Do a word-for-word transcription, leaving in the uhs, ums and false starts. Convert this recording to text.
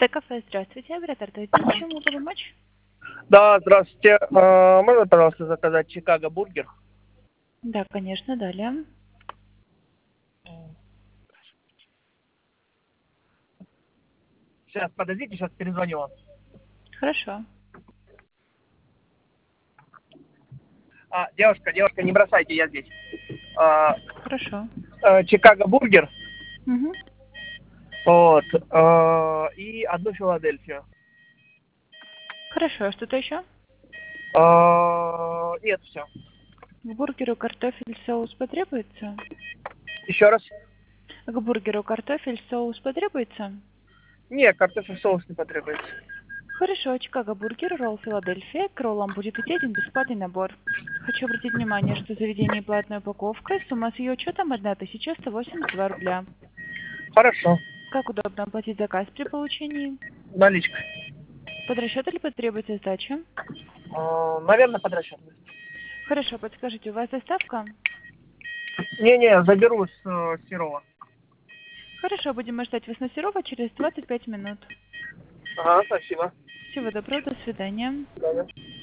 Т-кафе, здравствуйте, оператор Т-один, чем могу помочь? Да, здравствуйте. А, можно, пожалуйста, заказать Чикаго бургер? Да, конечно, далее. Сейчас, подождите, сейчас перезвоню вам. Хорошо. А, девушка, девушка, не бросайте, я здесь. А, Хорошо. а, Чикаго бургер, Угу. вот, а, и одну Филадельфию. Хорошо, а что-то еще? А, нет, все. К бургеру картофель, соус потребуется? Еще раз? К бургеру картофель, соус потребуется? Нет, картофель соус не потребуется. Хорошо, Чикаго бургер, ролл Филадельфия. К роллам будет идти один бесплатный набор. Хочу обратить внимание, что заведение платной упаковкой, сумма с ее учетом тысяча сто восемьдесят два рубля. Хорошо. Как удобно оплатить заказ при получении? Наличка. Под расчет или потребуется сдача? А, наверное, под расчет. Хорошо, подскажите, у вас доставка? Не-не, заберу с э, Серова. Хорошо, будем ждать вас на Серова через двадцать пять минут. Ага, спасибо. Всего доброго, до свидания. До свидания.